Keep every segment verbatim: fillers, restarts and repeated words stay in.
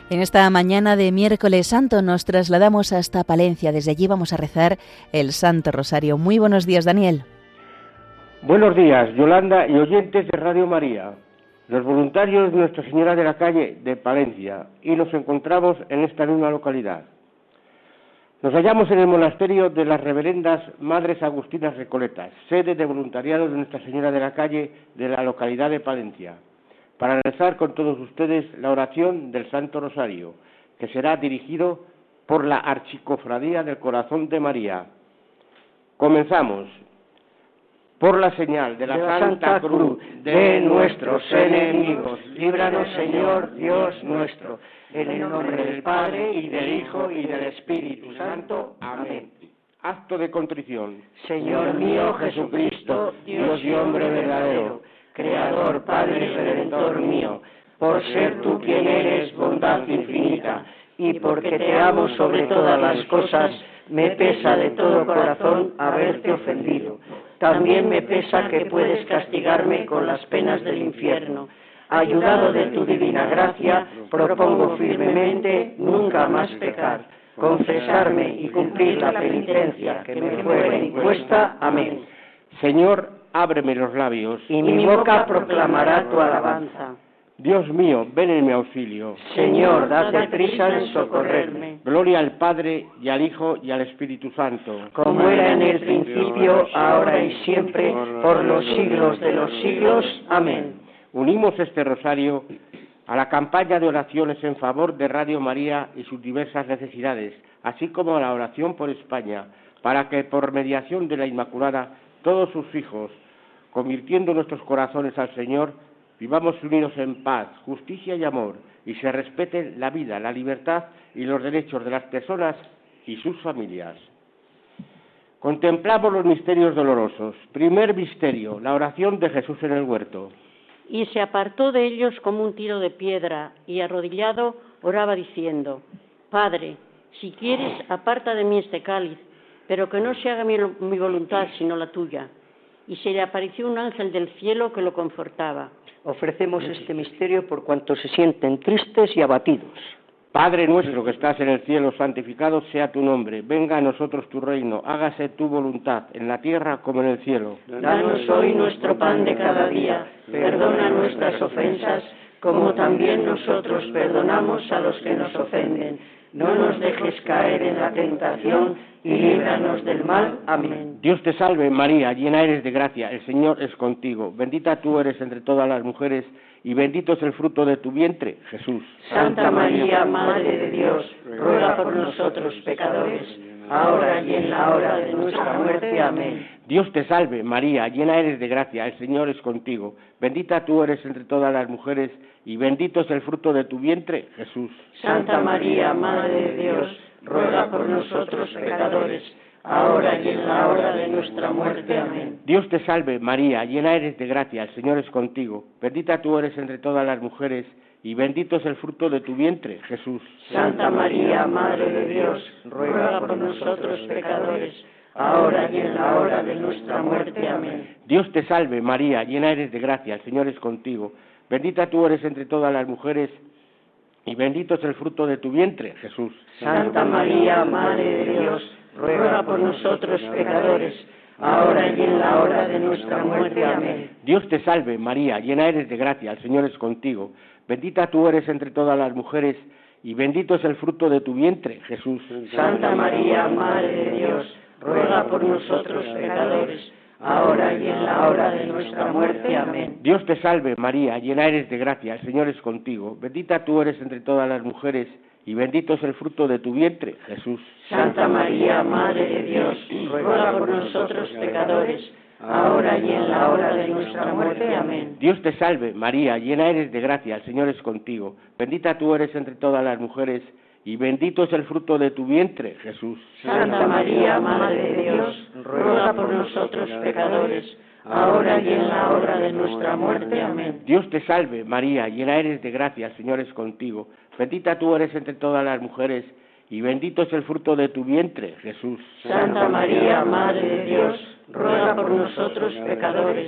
En esta mañana de miércoles santo nos trasladamos hasta Palencia. Desde allí vamos a rezar el Santo Rosario. Muy buenos días, Daniel. Buenos días, Yolanda y oyentes de Radio María, los voluntarios de Nuestra Señora de la Calle de Palencia, y nos encontramos en esta misma localidad. Nos hallamos en el monasterio de las Reverendas Madres Agustinas Recoletas, sede de voluntariado de Nuestra Señora de la Calle de la localidad de Palencia, para rezar con todos ustedes la oración del Santo Rosario, que será dirigido por la Archicofradía del Corazón de María. Comenzamos. Por la señal de la, de la Santa, Santa Cruz de nuestros enemigos, líbranos, Señor Dios nuestro, en el nombre del Padre, y del Hijo, y del Espíritu Santo. Amén. Acto de contrición. Señor mío Jesucristo, Dios y hombre verdadero, Creador, Padre y Redentor mío, por ser tú quien eres bondad infinita, y porque te amo sobre todas las cosas, me pesa de todo corazón haberte ofendido. También me pesa que puedes castigarme con las penas del infierno. Ayudado de tu divina gracia, propongo firmemente nunca más pecar, confesarme y cumplir la penitencia que me fue impuesta. Amén. Señor, ábreme los labios, y mi boca proclamará tu alabanza. Dios mío, ven en mi auxilio. Señor, date prisa en socorrerme. Gloria al Padre, y al Hijo, y al Espíritu Santo. Como era en el principio, ahora y siempre, por los siglos de los siglos. Amén. Unimos este rosario a la campaña de oraciones en favor de Radio María y sus diversas necesidades, así como a la oración por España, para que por mediación de la Inmaculada, todos sus hijos, convirtiendo nuestros corazones al Señor, vivamos unidos en paz, justicia y amor, y se respeten la vida, la libertad y los derechos de las personas y sus familias. Contemplamos los misterios dolorosos. Primer misterio, la oración de Jesús en el huerto. Y se apartó de ellos como un tiro de piedra, y arrodillado oraba diciendo: Padre, si quieres, aparta de mí este cáliz, pero que no se haga mi, mi voluntad sino la tuya. Y se le apareció un ángel del cielo que lo confortaba. Ofrecemos este misterio por cuantos se sienten tristes y abatidos. Padre nuestro que estás en el cielo, santificado sea tu nombre. Venga a nosotros tu reino, hágase tu voluntad, en la tierra como en el cielo. Danos hoy nuestro pan de cada día, perdona nuestras ofensas, como también nosotros perdonamos a los que nos ofenden. No nos dejes caer en la tentación, y líbranos del mal. Amén. Dios te salve, María, llena eres de gracia, el Señor es contigo. Bendita tú eres entre todas las mujeres, y bendito es el fruto de tu vientre, Jesús. Santa María, Madre de Dios, ruega por nosotros pecadores, ahora y en la hora de nuestra muerte. Amén. Dios te salve, María, llena eres de gracia, el Señor es contigo. Bendita tú eres entre todas las mujeres, y bendito es el fruto de tu vientre, Jesús. Santa María, Madre de Dios, ruega por nosotros pecadores, ahora y en la hora de nuestra muerte. Amén. Dios te salve, María, llena eres de gracia, el Señor es contigo. Bendita tú eres entre todas las mujeres, y bendito es el fruto de tu vientre, Jesús. Santa María, Madre de Dios, ruega por nosotros pecadores, ahora y en la hora de nuestra muerte. Amén. Dios te salve, María, llena eres de gracia, el Señor es contigo. Bendita tú eres entre todas las mujeres, y bendito es el fruto de tu vientre, Jesús. Santa María, Madre de Dios, ruega por nosotros pecadores, ahora y en la hora de nuestra muerte. Amén. Dios te salve, María, llena eres de gracia, el Señor es contigo. Bendita tú eres entre todas las mujeres, y bendito es el fruto de tu vientre, Jesús. Santa María, Madre de Dios, ruega por nosotros pecadores, ahora y en la hora de nuestra muerte. Amén. Dios te salve, María, llena eres de gracia, el Señor es contigo. Bendita tú eres entre todas las mujeres, y bendito es el fruto de tu vientre, Jesús. Santa María, Madre de Dios, ruega por nosotros pecadores, ahora y en la hora de nuestra muerte. Amén. Dios te salve, María, llena eres de gracia, el Señor es contigo. Bendita tú eres entre todas las mujeres, y bendito es el fruto de tu vientre, Jesús. Santa María, Madre de Dios, ruega por nosotros pecadores, ahora y en la hora de nuestra muerte. Amén. Dios te salve, María, llena eres de gracia, el Señor es contigo. Bendita tú eres entre todas las mujeres, y bendito es el fruto de tu vientre, Jesús. Santa María, Madre de Dios, ruega por nosotros pecadores,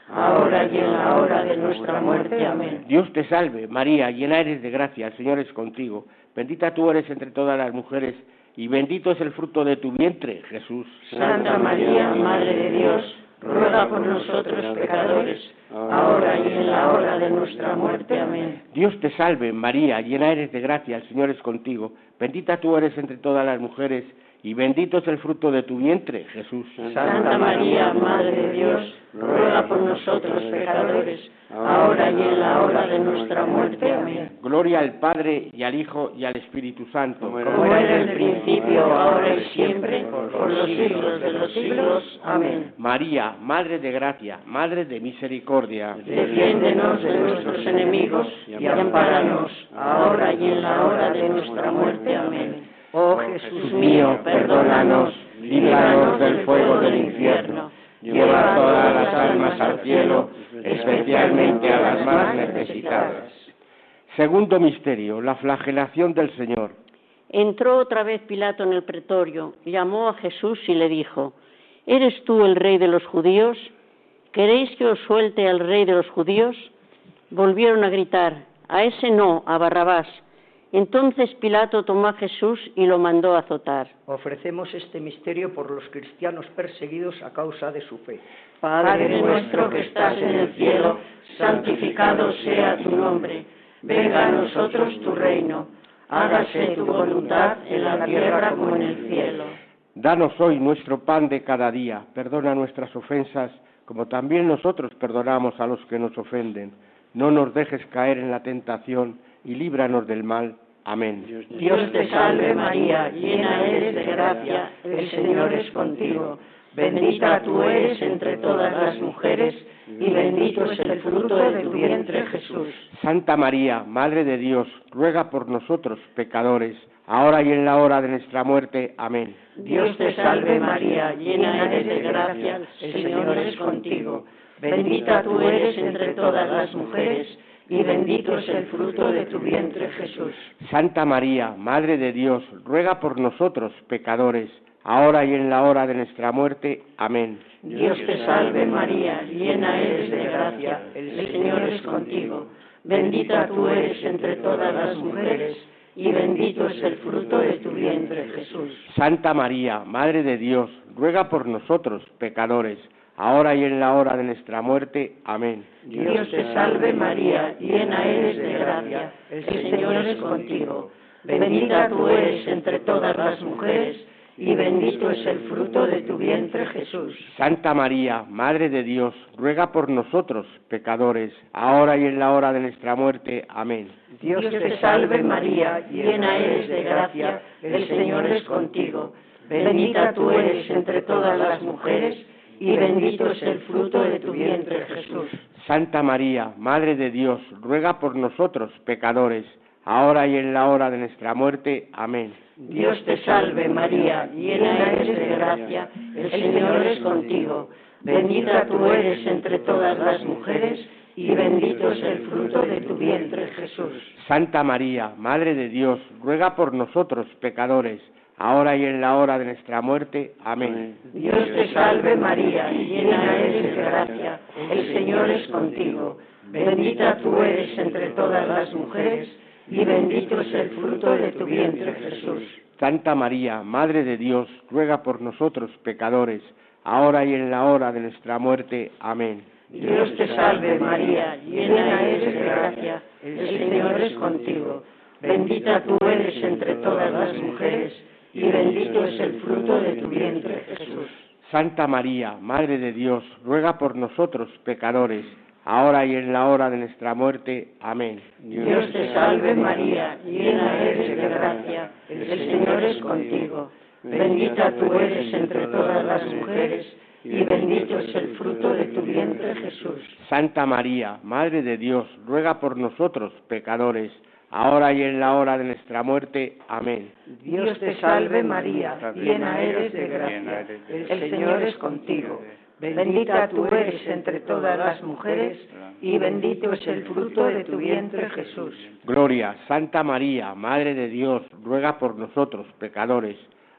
ahora y en la hora de nuestra muerte. Amén. Dios te salve, María, llena eres de gracia, el Señor es contigo. Bendita tú eres entre todas las mujeres, y bendito es el fruto de tu vientre, Jesús. Santa María, Madre de Dios, ruega por nosotros pecadores, ahora y en la hora de nuestra muerte. Amén. Dios te salve, María, llena eres de gracia, el Señor es contigo. Bendita tú eres entre todas las mujeres, y bendito es el fruto de tu vientre, Jesús. Santa María, Madre de Dios, ruega por nosotros pecadores, ahora y en la hora de nuestra muerte. Amén. Gloria al Padre, y al Hijo, y al Espíritu Santo. Como era en el principio, ahora y siempre, por los siglos de los siglos. Amén. María, Madre de gracia, Madre de misericordia. Defiéndenos de nuestros enemigos y ampáranos, ahora y en la hora de nuestra muerte. Amén. Oh Jesús mío, perdónanos, líbranos del fuego del infierno, lleva todas las almas al cielo, especialmente a las más necesitadas. Segundo misterio, la flagelación del Señor. Entró otra vez Pilato en el pretorio, llamó a Jesús y le dijo: ¿Eres tú el rey de los judíos? ¿Queréis que os suelte al rey de los judíos? Volvieron a gritar: a ese no, a Barrabás. Entonces Pilato tomó a Jesús y lo mandó a azotar. Ofrecemos este misterio por los cristianos perseguidos a causa de su fe. Padre nuestro que estás en el cielo, santificado sea tu nombre. Venga a nosotros tu reino. Hágase tu voluntad en la tierra como en el cielo. Danos hoy nuestro pan de cada día. Perdona nuestras ofensas, como también nosotros perdonamos a los que nos ofenden. No nos dejes caer en la tentación, y líbranos del mal. Amén. Dios te salve María, llena eres de gracia, el Señor es contigo. Bendita tú eres entre todas las mujeres, y bendito es el fruto de tu vientre, Jesús. Santa María, Madre de Dios, ruega por nosotros pecadores, ahora y en la hora de nuestra muerte. Amén. Dios te salve María, llena eres de gracia, el Señor es contigo. Bendita tú eres entre todas las mujeres, y bendito es el fruto de tu vientre, Jesús. Santa María, Madre de Dios, ruega por nosotros, pecadores, ahora y en la hora de nuestra muerte. Amén. Dios te salve María, llena eres de gracia, el Señor es contigo. Bendita tú eres entre todas las mujeres, y bendito es el fruto de tu vientre, Jesús. Santa María, Madre de Dios, ruega por nosotros, pecadores, ahora y en la hora de nuestra muerte. Amén. Dios te salve María, llena eres de gracia, el Señor es contigo. Bendita tú eres entre todas las mujeres, y bendito es el fruto de tu vientre, Jesús. Santa María, Madre de Dios, ruega por nosotros, pecadores, ahora y en la hora de nuestra muerte. Amén. Dios te salve María, llena eres de gracia, el Señor es contigo. Bendita tú eres entre todas las mujeres, y bendito es el fruto de tu vientre, Jesús. Santa María, Madre de Dios, ruega por nosotros, pecadores, ahora y en la hora de nuestra muerte. Amén. Dios te salve María, llena eres de gracia, el Señor es contigo. Bendita tú eres entre todas las mujeres, y bendito es el fruto de tu vientre, Jesús. Santa María, Madre de Dios, ruega por nosotros, pecadores, ahora y en la hora de nuestra muerte. Amén. Dios te salve María, llena eres de gracia, el Señor es contigo. Bendita tú eres entre todas las mujeres, y bendito es el fruto de tu vientre, Jesús. Santa María, Madre de Dios, ruega por nosotros, pecadores, ahora y en la hora de nuestra muerte. Amén. Dios te salve María, llena eres de gracia, el Señor es contigo. Bendita tú eres entre todas las mujeres, y bendito es el fruto de tu vientre, Jesús. Santa María, Madre de Dios, ruega por nosotros, pecadores, ahora y en la hora de nuestra muerte. Amén. Dios te salve María, llena eres de gracia, el Señor es contigo. Bendita tú eres entre todas las mujeres, y bendito es el fruto de tu vientre, Jesús. Santa María, Madre de Dios, ruega por nosotros, pecadores, ahora y en la hora de nuestra muerte. Amén. Dios te salve María, llena eres de gracia, el Señor es contigo. Bendita tú eres entre todas las mujeres, y bendito es el fruto de tu vientre, Jesús. Gloria, Santa María, Madre de Dios, ruega por nosotros, pecadores,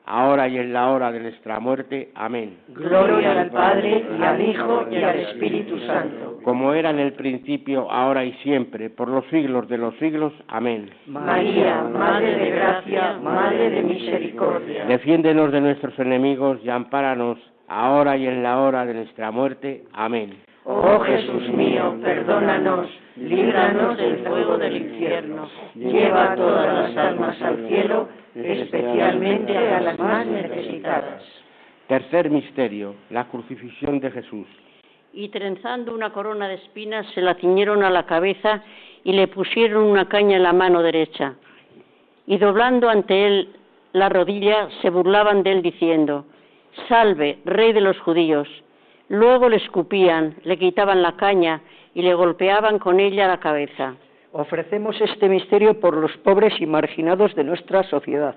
ahora y en la hora de nuestra muerte. Amén. Gloria al Padre, y al Hijo, y al Espíritu Santo. Como era en el principio, ahora y siempre, por los siglos de los siglos. Amén. María, Madre de Gracia, Madre de Misericordia. Defiéndenos de nuestros enemigos y ampáranos, ahora y en la hora de nuestra muerte. Amén. Oh Jesús mío, perdónanos, líbranos del fuego del infierno, lleva a todas las almas al cielo, especialmente a las más necesitadas. Tercer misterio, la crucifixión de Jesús. Y trenzando una corona de espinas se la ciñeron a la cabeza y le pusieron una caña en la mano derecha. Y doblando ante él la rodilla se burlaban de él diciendo: Salve, Rey de los judíos. Luego le escupían, le quitaban la caña y le golpeaban con ella la cabeza. Ofrecemos este misterio por los pobres y marginados de nuestra sociedad.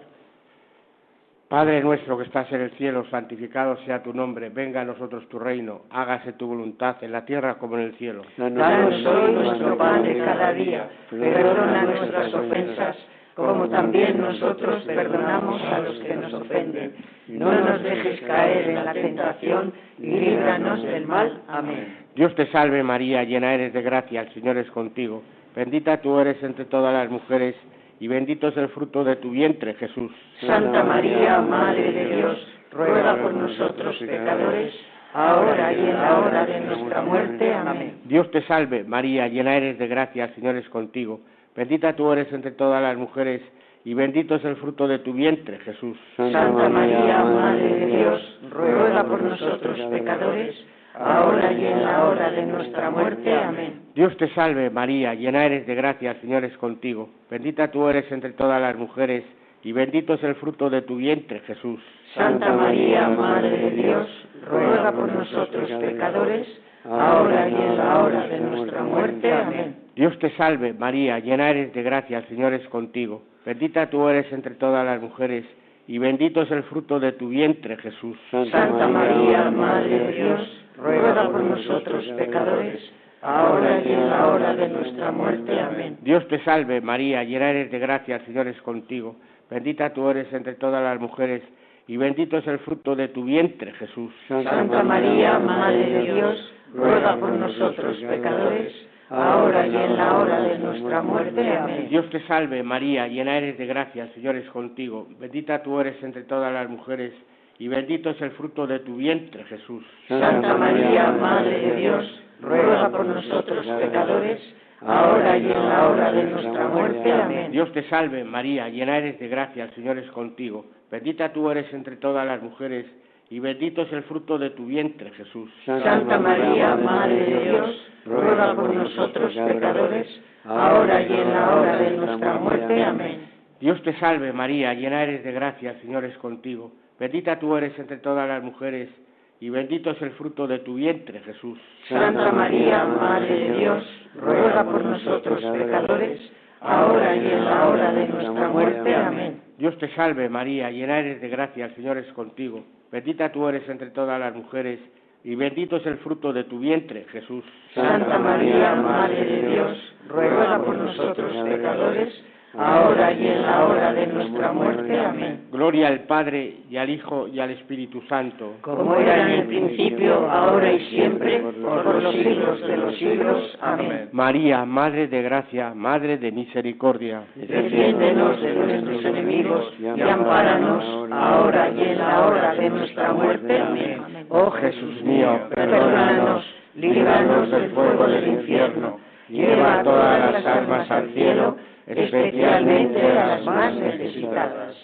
Padre nuestro que estás en el cielo, santificado sea tu nombre, venga a nosotros tu reino, hágase tu voluntad en la tierra como en el cielo. Danos hoy nuestro pan de cada día, perdona nuestras ofensas, como también nosotros perdonamos a los que nos ofenden. No nos dejes caer en la tentación y líbranos del mal. Amén. Dios te salve María, llena eres de gracia, el Señor es contigo. Bendita tú eres entre todas las mujeres, y bendito es el fruto de tu vientre, Jesús. Santa María, Madre de Dios, ruega por nosotros pecadores, ahora y en la hora de nuestra muerte. Amén. Dios te salve María, llena eres de gracia, el Señor es contigo. Bendita tú eres entre todas las mujeres, y bendito es el fruto de tu vientre, Jesús. Santa María, Madre de Dios, ruega por nosotros pecadores, ahora y en la hora de nuestra muerte. Amén. Dios te salve María, llena eres de gracia, el Señor es contigo. Bendita tú eres entre todas las mujeres, y bendito es el fruto de tu vientre, Jesús. Santa María, Madre de Dios, ruega por nosotros pecadores, ahora y en la hora de nuestra muerte. Amén. Dios te salve María, llena eres de gracia, el Señor es contigo. Bendita tú eres entre todas las mujeres, y bendito es el fruto de tu vientre, Jesús. Santa María, Madre de Dios, ruega por nosotros pecadores, ahora y en la hora de nuestra muerte. Amén. Dios te salve María, llena eres de gracia, el Señor es contigo. Bendita tú eres entre todas las mujeres, y bendito es el fruto de tu vientre, Jesús. Santa María, Madre de Dios, ruega por nosotros pecadores, ahora y en la hora de nuestra muerte. Amén. Dios te salve María, llena eres de gracia, el Señor es contigo. Bendita tú eres entre todas las mujeres, y bendito es el fruto de tu vientre, Jesús. Santa María, Madre de Dios, ruega por nosotros pecadores, ahora y en la hora de nuestra muerte. Amén. Dios te salve María, llena eres de gracia, el Señor es contigo. Bendita tú eres entre todas las mujeres, y bendito es el fruto de tu vientre, Jesús. Santa María, Madre de Dios, ruega por nosotros pecadores, ahora y en la hora de nuestra muerte. Amén. Dios te salve María, llena eres de gracia, el Señor es contigo. Bendita tú eres entre todas las mujeres, y bendito es el fruto de tu vientre, Jesús. Santa María, Madre de Dios, ruega por nosotros pecadores, ahora y en la hora de nuestra muerte. Amén. Dios te salve María, llena eres de gracia, el Señor es contigo. Bendita tú eres entre todas las mujeres, y bendito es el fruto de tu vientre, Jesús. Santa María, Madre de Dios, ruega por nosotros pecadores, ahora y en la hora de nuestra muerte. Amén. Gloria al Padre, y al Hijo, y al Espíritu Santo. Como era en el principio, ahora y siempre, por los siglos de los siglos. Amén. María, Madre de gracia, Madre de misericordia. Defiéndenos de nuestros enemigos y ampáranos, ahora y en la hora de nuestra muerte. Amén. Oh Jesús mío, perdónanos, líbranos del fuego del infierno, lleva a todas las almas al cielo, especialmente a las más necesitadas.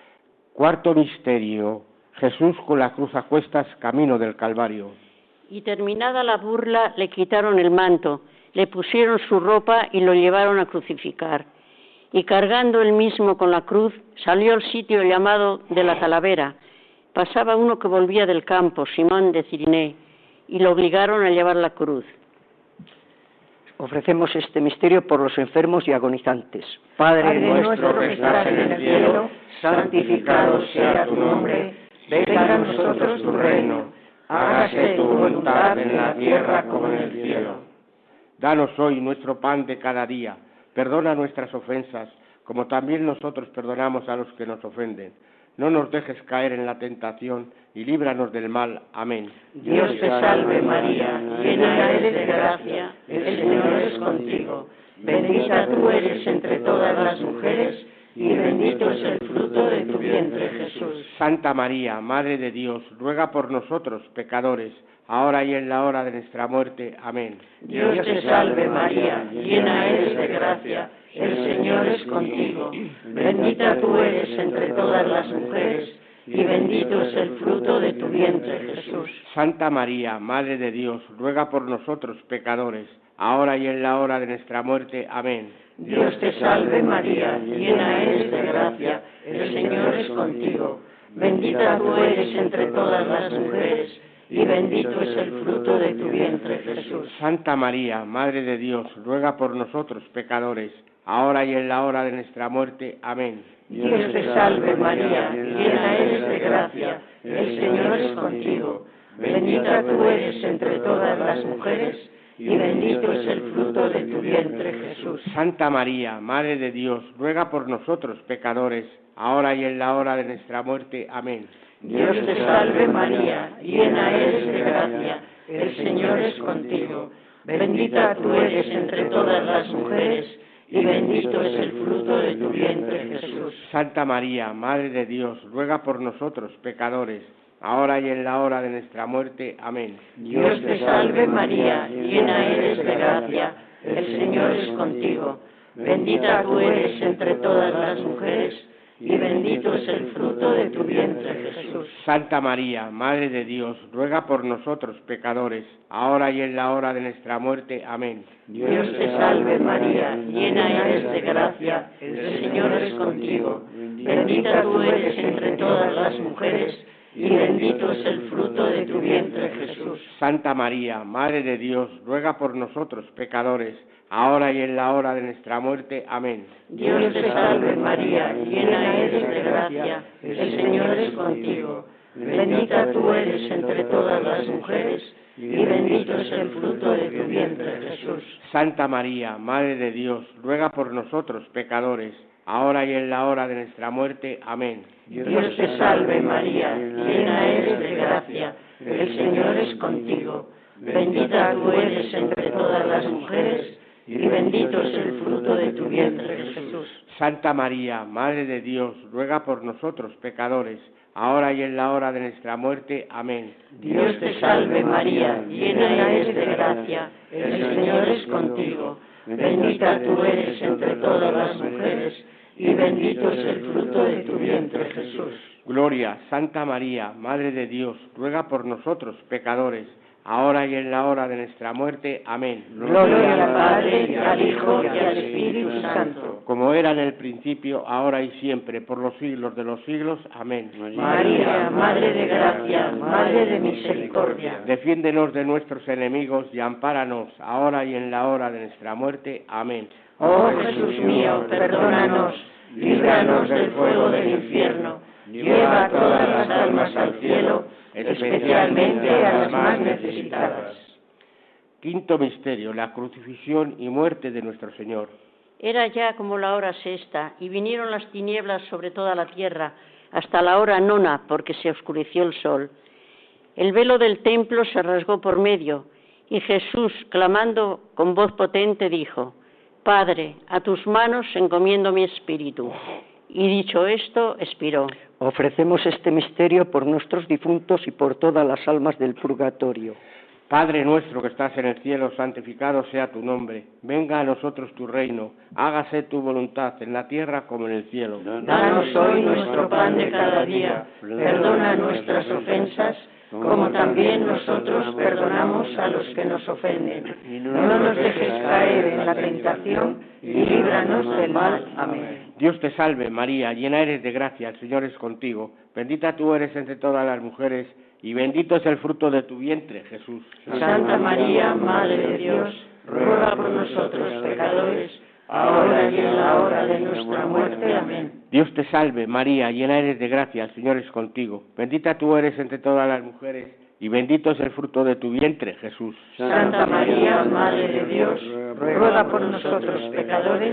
Cuarto misterio, Jesús con la cruz a cuestas, camino del Calvario. Y terminada la burla, le quitaron el manto, le pusieron su ropa y lo llevaron a crucificar. Y cargando él mismo con la cruz, salió al sitio llamado de la Calavera. Pasaba uno que volvía del campo, Simón de Cirené, y lo obligaron a llevar la cruz. Ofrecemos este misterio por los enfermos y agonizantes. Padre, Padre nuestro que estás en el cielo, santificado sea tu nombre, venga a nosotros tu reino, hágase tu voluntad en la tierra como en el cielo. Danos hoy nuestro pan de cada día, perdona nuestras ofensas, como también nosotros perdonamos a los que nos ofenden. no nos dejes caer en la tentación, y líbranos del mal. Amén. Dios te salve María, llena eres de gracia, el Señor es contigo. Bendita tú eres entre todas las mujeres, y bendito es el fruto de tu vientre, Jesús. Santa María, Madre de Dios, ruega por nosotros, pecadores, ahora y en la hora de nuestra muerte. Amén. Dios te salve María, llena eres de gracia, el Señor es contigo. Bendita tú eres entre todas las mujeres, y bendito es el fruto de tu vientre, Jesús. Santa María, Madre de Dios, ruega por nosotros, pecadores, ahora y en la hora de nuestra muerte. Amén. Dios te salve María, llena eres de gracia, el Señor es contigo. Bendita tú eres entre todas las mujeres, y bendito es el fruto de tu vientre, Jesús. Santa María, Madre de Dios, ruega por nosotros, pecadores, ahora y en la hora de nuestra muerte. Amén. Dios te salve María, llena eres de gracia, el Señor es contigo. Bendita tú eres entre todas las mujeres, y bendito es el fruto de tu vientre, Jesús. Santa María, Madre de Dios, ruega por nosotros, pecadores, ahora y en la hora de nuestra muerte. Amén. Dios te salve María, llena eres de gracia, el Señor es contigo. Bendita tú eres entre todas las mujeres, y bendito es el fruto de tu vientre, Jesús. Santa María, Madre de Dios, ruega por nosotros, pecadores, ahora y en la hora de nuestra muerte. Amén. Dios te salve María, llena eres de gracia, el Señor es contigo. Bendita tú eres entre todas las mujeres, y bendito es el fruto de tu vientre, Jesús. Santa María, Madre de Dios, ruega por nosotros, pecadores, ahora y en la hora de nuestra muerte. Amén. Dios te salve María, llena eres de gracia, el Señor es contigo. Bendita tú eres entre todas las mujeres, y bendito es el fruto de tu vientre, Jesús. Santa María, Madre de Dios, ruega por nosotros, pecadores, ahora y en la hora de nuestra muerte. Amén. Dios te salve María, llena eres de gracia, el Señor es contigo. Bendita tú eres entre todas las mujeres, y bendito es el fruto de tu vientre, Jesús. Santa María, Madre de Dios, ruega por nosotros, pecadores, ahora y en la hora de nuestra muerte. Amén. Dios te salve María, llena eres de gracia, el Señor es contigo. Bendita tú eres entre todas las mujeres, y bendito es el fruto de tu vientre, Jesús. Santa María, Madre de Dios, ruega por nosotros, pecadores, ahora y en la hora de nuestra muerte. Amén. Dios te salve María, llena eres de gracia, el Señor es contigo. Bendita tú eres entre todas las mujeres, y bendito es el fruto de tu vientre, Jesús. Gloria, Santa María, Madre de Dios, ruega por nosotros, pecadores, ahora y en la hora de nuestra muerte. Amén. Gloria al Padre, y al Hijo, y al Espíritu Santo. Como era en el principio, ahora y siempre, por los siglos de los siglos. Amén. María, Madre de gracia, Madre de misericordia. Defiéndenos de nuestros enemigos y ampáranos, ahora y en la hora de nuestra muerte. Amén. Oh Jesús mío, perdónanos, líbranos del fuego del infierno, lleva a todas las almas al cielo, especialmente a las más necesitadas. Quinto misterio, la crucifixión y muerte de nuestro Señor. Era ya como la hora sexta, y vinieron las tinieblas sobre toda la tierra, hasta la hora nona, porque se oscureció el sol. El velo del templo se rasgó por medio, y Jesús, clamando con voz potente, dijo: Padre, a tus manos encomiendo mi espíritu. Y dicho esto, expiró. Ofrecemos este misterio por nuestros difuntos y por todas las almas del purgatorio. Padre nuestro que estás en el cielo, santificado sea tu nombre. Venga a nosotros tu reino. Hágase tu voluntad en la tierra como en el cielo. Danos hoy nuestro pan de cada día. Perdona nuestras ofensas, como también nosotros perdonamos a los que nos ofenden. No nos dejes caer en la tentación, y líbranos del mal. Amén. Dios te salve, María, llena eres de gracia, el Señor es contigo. Bendita tú eres entre todas las mujeres, y bendito es el fruto de tu vientre, Jesús. Santa María, Madre de Dios, ruega por nosotros pecadores, ahora y en la hora de nuestra muerte. Amén. Dios te salve, María, llena eres de gracia, el Señor es contigo. Bendita tú eres entre todas las mujeres, y bendito es el fruto de tu vientre, Jesús. Santa María, Madre de Dios, ruega por nosotros pecadores,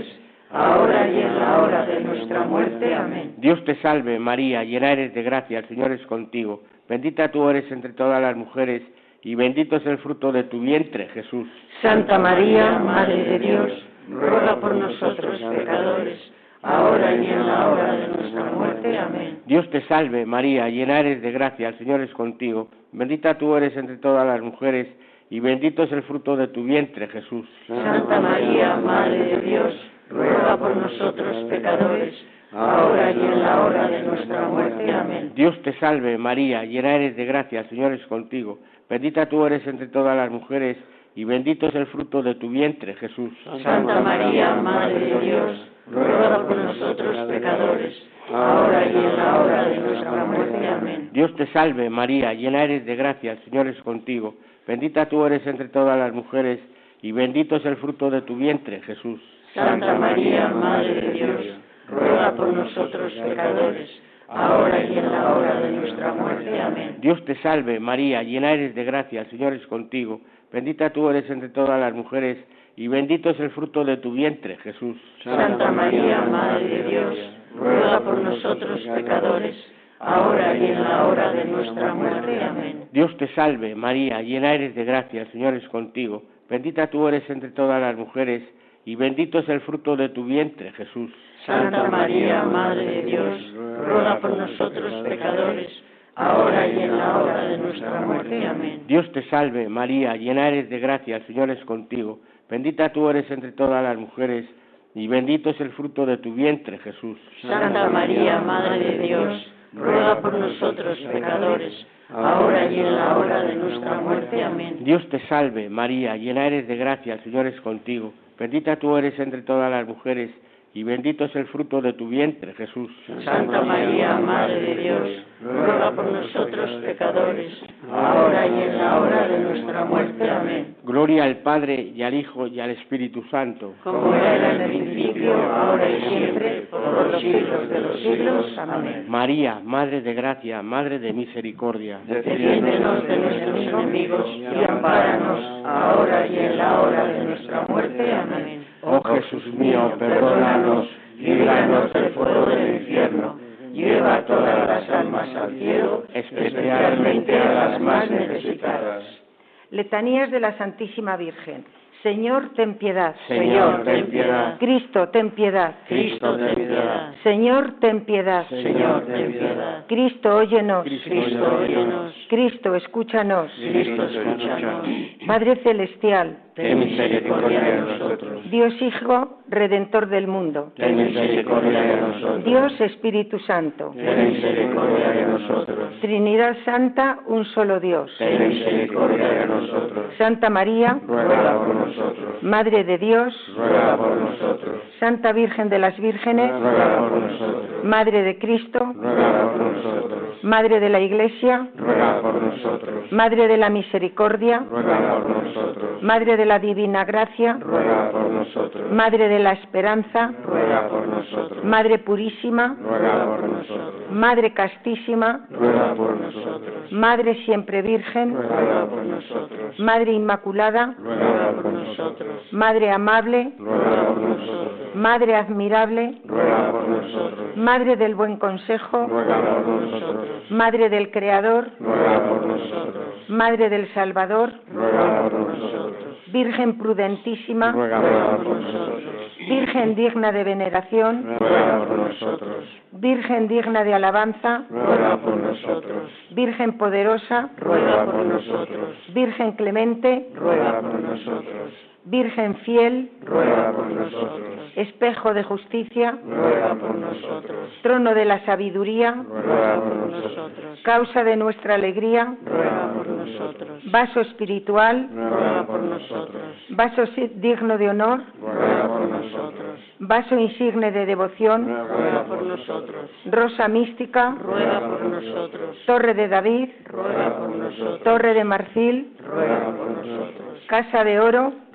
ahora y en la hora de nuestra muerte. Amén. Dios te salve, María, llena eres de gracia, el Señor es contigo. Bendita tú eres entre todas las mujeres, y bendito es el fruto de tu vientre, Jesús. Santa María, Madre de Dios, ruega por nosotros pecadores, ahora y en la hora de nuestra muerte. Amén. Dios te salve, María, llena eres de gracia, el Señor es contigo. Bendita tú eres entre todas las mujeres, y bendito es el fruto de tu vientre, Jesús. Santa María, Madre de Dios, ruega por nosotros pecadores, ahora y en la hora de nuestra muerte. Amén. Dios te salve, María, llena eres de gracia, el Señor es contigo. Bendita tú eres entre todas las mujeres, y bendito es el fruto de tu vientre, Jesús. Santa María, Madre de Dios, ruega por nosotros pecadores, ahora y en la hora de nuestra muerte. Amén. Dios te salve, María, llena eres de gracia, el Señor es contigo. Bendita tú eres entre todas las mujeres, y bendito es el fruto de tu vientre, Jesús. Santa María, Madre de Dios, ruega por nosotros pecadores, ahora y en la hora de nuestra muerte. Amén. Dios te salve, María, llena eres de gracia, el Señor es contigo. Bendita tú eres entre todas las mujeres, y bendito es el fruto de tu vientre, Jesús. Santa María, Madre de Dios, ruega por nosotros pecadores, ahora y en la hora de nuestra muerte. Amén. Dios te salve, María, llena eres de gracia, el Señor es contigo. Bendita tú eres entre todas las mujeres, y bendito es el fruto de tu vientre, Jesús. Santa María, Madre de Dios, ruega por nosotros pecadores, ahora y en la hora de nuestra muerte. Amén. Dios te salve, María, llena eres de gracia, el Señor es contigo. Bendita tú eres entre todas las mujeres, y bendito es el fruto de tu vientre, Jesús. Santa María, Madre de Dios, ruega por nosotros pecadores, ahora y en la hora de nuestra muerte. Amén. Dios te salve, María, llena eres de gracia, el Señor es contigo. Bendita tú eres entre todas las mujeres, y bendito es el fruto de tu vientre, Jesús. Santa María, Madre de Dios, ruega por nosotros pecadores, ahora y en la hora de nuestra muerte. Amén. Gloria al Padre, y al Hijo, y al Espíritu Santo. Como era en el principio, ahora y siempre, por los siglos de los siglos. Amén. María, Madre de gracia, Madre de misericordia. Defiéndenos de nuestros enemigos y ampáranos, ahora y en la hora de nuestra muerte. Amén. Oh Jesús mío, perdónanos, líbranos del fuego del infierno, lleva todas las almas al cielo, especialmente a las más necesitadas. Letanías de la Santísima Virgen. Señor, ten piedad. Señor, ten piedad. Cristo, ten piedad. Cristo, ten piedad. Señor, ten piedad. Señor, ten piedad. Cristo, óyenos. Cristo, óyenos. Cristo, escúchanos. Cristo, escúchanos. Padre celestial, Ten misericordia de nosotros. Dios Hijo, Redentor del mundo. Ten misericordia de nosotros. Dios Espíritu Santo. Ten misericordia de nosotros. Trinidad Santa, un solo Dios. Ten misericordia de nosotros. Santa María, Ruega por nosotros. Madre de Dios. Ruega por nosotros. Santa Virgen de las Vírgenes. Ruega por nosotros. Madre de Cristo. Ruega por nosotros. Madre de la Iglesia. Ruega por nosotros. Madre de la Misericordia. Ruega por nosotros. Madre de la Divina Gracia. Ruega por nosotros. Madre de la Esperanza. Ruega por nosotros. Madre Purísima. Ruega por nosotros. Madre Castísima. Ruega por nosotros. Madre Siempre Virgen. Ruega por nosotros. Madre Inmaculada. Ruega por nosotros. Madre Amable. Ruega por nosotros. Madre Admirable. Ruega por nosotros. Madre del Buen Consejo. Ruega por nosotros. Madre del Creador. Ruega por nosotros. Madre del Salvador. Ruega por nosotros. Virgen prudentísima. Ruega por nosotros. Virgen digna de veneración. Ruega por nosotros. Virgen digna de alabanza. Ruega por nosotros. Virgen poderosa. Ruega por nosotros. Virgen clemente. Ruega por nosotros. Virgen fiel. Ruega por nosotros. Espejo de justicia. Ruega por nosotros. Trono de la sabiduría. Ruega por nosotros. Causa de nuestra alegría. Ruega por nosotros. Vaso espiritual. Ruega por nosotros. Vaso si- digno de honor. Ruega por nosotros. Vaso insigne de devoción. Ruega por nosotros. Rosa mística. Ruega por nosotros. Torre de David. Ruega por nosotros. Torre de marfil. Ruega por nosotros. Casa de oro.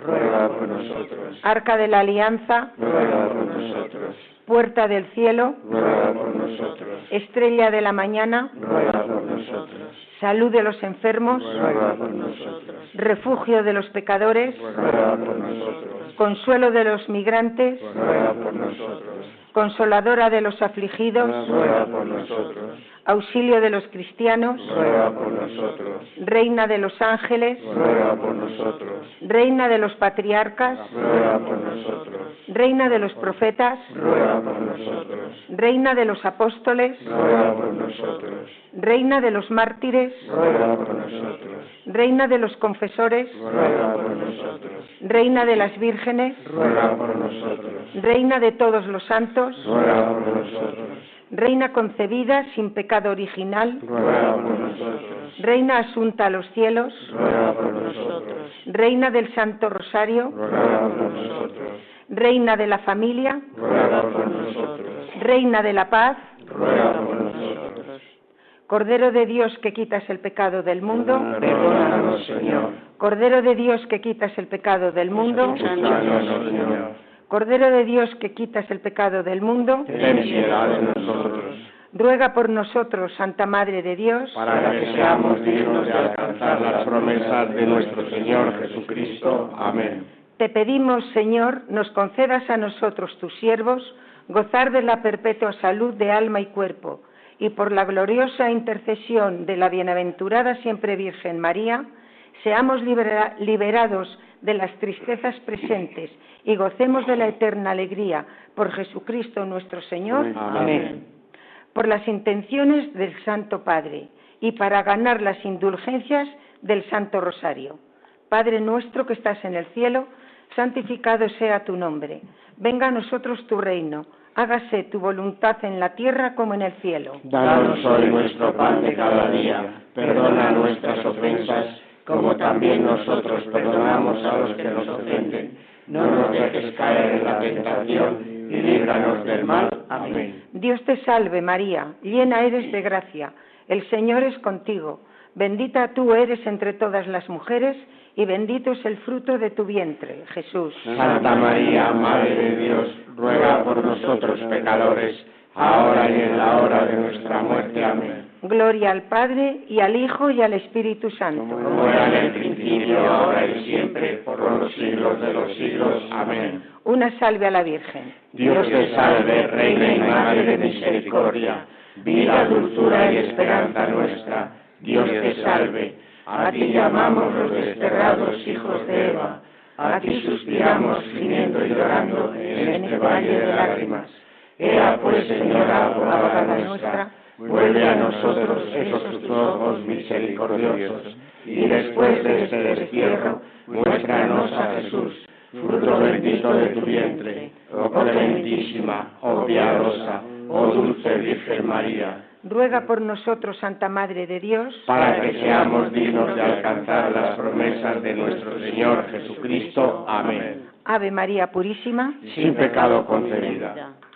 ruega por nosotros. Arca de la Alianza, Ruega por nosotros. Puerta del Cielo, Ruega por nosotros. Estrella de la Mañana, Ruega por nosotros. Salud de los enfermos, Ruega por nosotros. Refugio de los pecadores, Ruega por nosotros. Consuelo de los migrantes, Ruega por nosotros. Consoladora de los afligidos, Ruega por nosotros. Auxilio de los cristianos, Ruega por nosotros. Reina de los ángeles, Ruega por nosotros. Reina de los patriarcas, Ruega por nosotros. Reina de los profetas, Ruega por nosotros. Reina de los apóstoles, Ruega por nosotros. Reina de los mártires, Ruega por nosotros. Reina de los confesores, Ruega por nosotros. Reina de las vírgenes, Ruega por nosotros. Reina de todos los santos, Ruega por nosotros. Reina concebida sin pecado original, Ruega por nosotros. Reina asunta a los cielos, Ruega por nosotros. Reina del Santo Rosario, Ruega por nosotros. Reina de la familia, Ruega por nosotros. Reina de la paz, Ruega por nosotros. Cordero de Dios que quitas el pecado del mundo, Perdónanos, Señor. Cordero de Dios que quitas el pecado del mundo, Escúchanos, Señor. Cordero de Dios que quitas el pecado del mundo, Ten piedad de nosotros, ruega por nosotros, Santa Madre de Dios, para que seamos dignos de alcanzar las promesas de nuestro Señor Jesucristo. Amén. Te pedimos, Señor, nos concedas a nosotros, tus siervos, gozar de la perpetua salud de alma y cuerpo, y por la gloriosa intercesión de la bienaventurada siempre Virgen María, seamos libera- liberados de las tristezas presentes y gocemos de la eterna alegría por Jesucristo nuestro Señor. Amén. Por las intenciones del Santo Padre y para ganar las indulgencias del Santo Rosario. Padre nuestro que estás en el cielo, santificado sea tu nombre. Venga a nosotros tu reino. Hágase tu voluntad en la tierra como en el cielo. Danos hoy nuestro pan de cada día. Perdona nuestras ofensas, como también nosotros perdonamos a los que nos ofenden. No nos dejes caer en la tentación y líbranos del mal. Amén. Dios te salve María, llena eres de gracia. El Señor es contigo. Bendita tú eres entre todas las mujeres y bendito es el fruto de tu vientre, Jesús. Santa María, Madre de Dios, ruega por nosotros pecadores, ahora y en la hora de nuestra muerte. Amén. Gloria al Padre, y al Hijo, y al Espíritu Santo. Como era en el principio, ahora y siempre, por los siglos de los siglos. Amén. Una salve a la Virgen. Dios te salve, Reina y Madre de misericordia, vida, dulzura y esperanza nuestra. Dios te salve. A ti llamamos los desterrados hijos de Eva. A ti suspiramos, gimiendo y llorando en este valle de lágrimas. Ea pues, Señora, abogada nuestra, vuelve a nosotros esos tus ojos misericordiosos, y después de este destierro, muéstranos a Jesús, fruto bendito de tu vientre, oh clementísima, oh piadosa, oh dulce Virgen María. Ruega por nosotros, Santa Madre de Dios, para que seamos dignos de alcanzar las promesas de nuestro Señor Jesucristo. Amén. Ave María Purísima, Sin pecado concebida.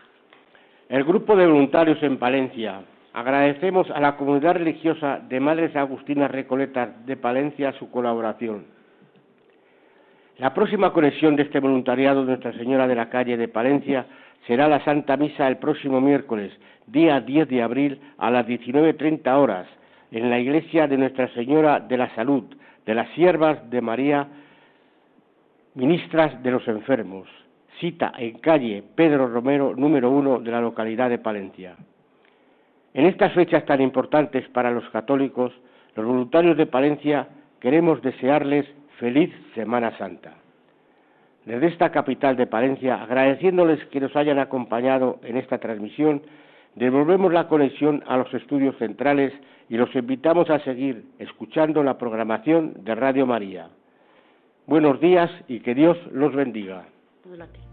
El grupo de voluntarios en Palencia. Agradecemos a la comunidad religiosa de Madres Agustinas Recoletas de Palencia su colaboración. La próxima conexión de este voluntariado de Nuestra Señora de la Calle de Palencia será la Santa Misa el próximo miércoles, día diez de abril, a las diecinueve treinta horas, en la iglesia de Nuestra Señora de la Salud, de las Siervas de María, Ministras de los Enfermos. Cita en calle Pedro Romero, número uno de la localidad de Palencia. En estas fechas tan importantes para los católicos, los voluntarios de Palencia queremos desearles feliz Semana Santa. Desde esta capital de Palencia, agradeciéndoles que nos hayan acompañado en esta transmisión, devolvemos la conexión a los estudios centrales y los invitamos a seguir escuchando la programación de Radio María. Buenos días y que Dios los bendiga. Adelante.